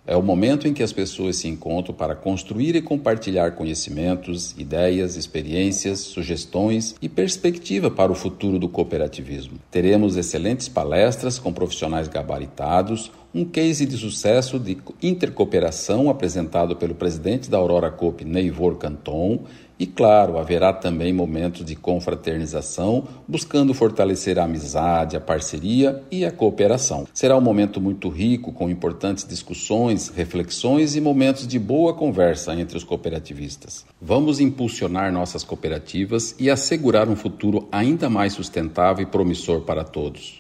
É o momento em que as pessoas se encontram para construir e compartilhar conhecimentos, ideias, experiências, sugestões e perspectiva para o futuro do cooperativismo. Teremos excelentes palestras com profissionais gabaritados, um case de sucesso de intercooperação apresentado pelo presidente da Aurora Coop, Neivor Canton, e, claro, haverá também momentos de confraternização, buscando fortalecer a amizade, a parceria e a cooperação. Será um momento muito rico, com importantes discussões, reflexões e momentos de boa conversa entre os cooperativistas. Vamos impulsionar nossas cooperativas e assegurar um futuro ainda mais sustentável e promissor para todos.